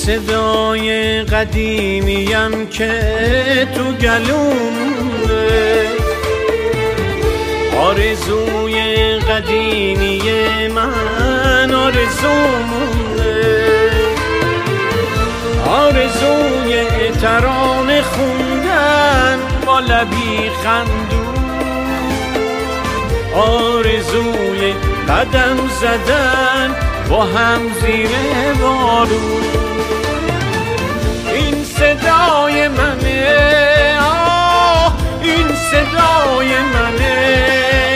صدای قدیمیم که تو گلومه، آرزوی قدیمی من آرزومونه، آرزوی ترانه خوندن با لبی خندون، آرزوی قدم زدن با هم زیر بارون. این صدای منه، آه این صدای منه،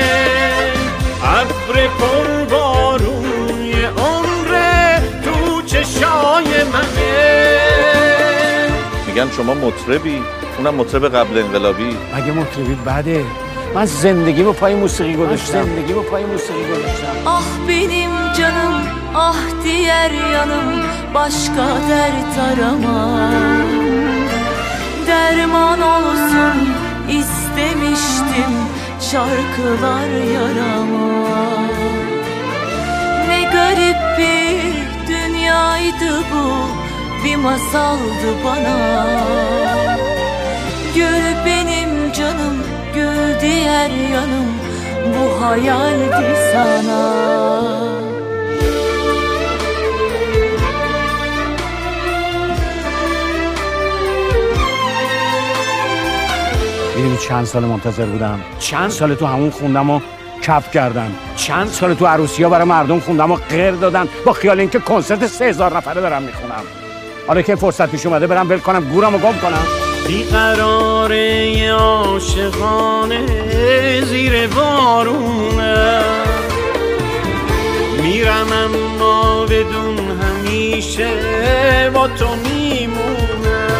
ابر پر بارون یه عمره تو چشای منه. میگن شما مطربی، اونم مطرب قبل انقلابی. مگه مطربی بده؟ من زندگیمو پای موسیقی گذاشتم. Ah benim canım, ah diğer yanım, başka dert aramam. Derman olsun istemiştim şarkılar yarama. Ne garip bir dünyaydı bu, bir masaldı bana. Gül benim canım, gül diğer yanım, bu hayaldi sana. میدونی چند سال منتظر بودم، چند سال تو همون خوندم و کف کردم، چند سال تو عروسی‌ها برای مردم خوندم و غیر دادن با خیال اینکه کنسرت 3000 نفره دارم میخونم. حالا که فرصت پیش اومده برم ول کنم گورمو گم کنم. بیقراره عاشقانه زیر بارونه، میرم اما بدون همیشه با تو میمونه.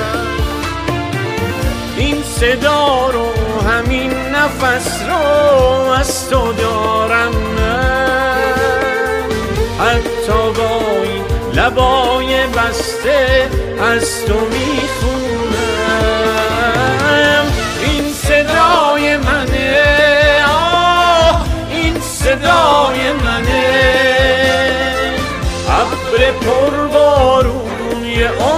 این صدا رو همین نفس رو از تو دارم من، حتی با این لبای بسته از تو میخونم. این صدای منه، آه این صدای منه، ابر پر بارون یه